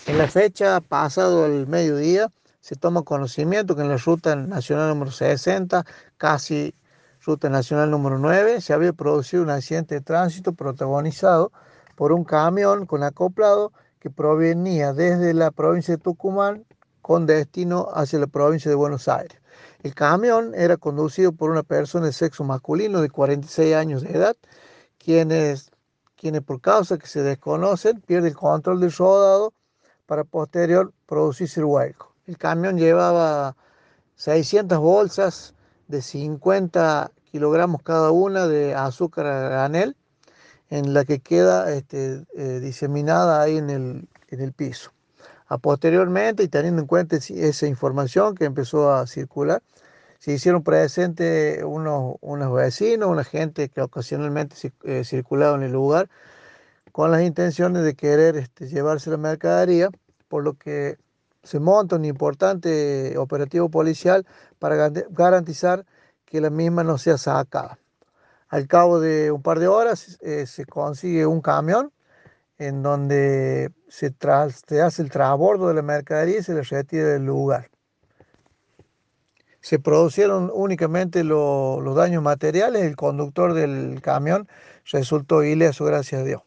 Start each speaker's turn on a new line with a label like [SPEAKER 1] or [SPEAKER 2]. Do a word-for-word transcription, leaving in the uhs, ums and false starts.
[SPEAKER 1] En la fecha, pasado el mediodía, se toma conocimiento que en la ruta nacional número sesenta, casi ruta nacional número nueve, se había producido un accidente de tránsito protagonizado por un camión con acoplado que provenía desde la provincia de Tucumán con destino hacia la provincia de Buenos Aires. El camión era conducido por una persona de sexo masculino de cuarenta y seis años de edad, quienes, quienes por causa que se desconocen pierde el control del rodado para posterior producirse el vuelco. El camión llevaba seiscientas bolsas de cincuenta kilogramos cada una de azúcar a granel, en la que queda este, eh, diseminada ahí en el, en el piso. A posteriormente, y teniendo en cuenta esa información que empezó a circular, se hicieron presentes unos, unos vecinos, una gente que ocasionalmente eh, circulaba en el lugar, con las intenciones de querer este, llevarse la mercadería, por lo que se monta un importante operativo policial para garantizar que la misma no sea sacada. Al cabo de un par de horas eh, se consigue un camión en donde se, tras, se hace el transbordo de la mercadería y se le retira del lugar. Se produjeron únicamente lo, los daños materiales, el conductor del camión resultó ileso, gracias a Dios.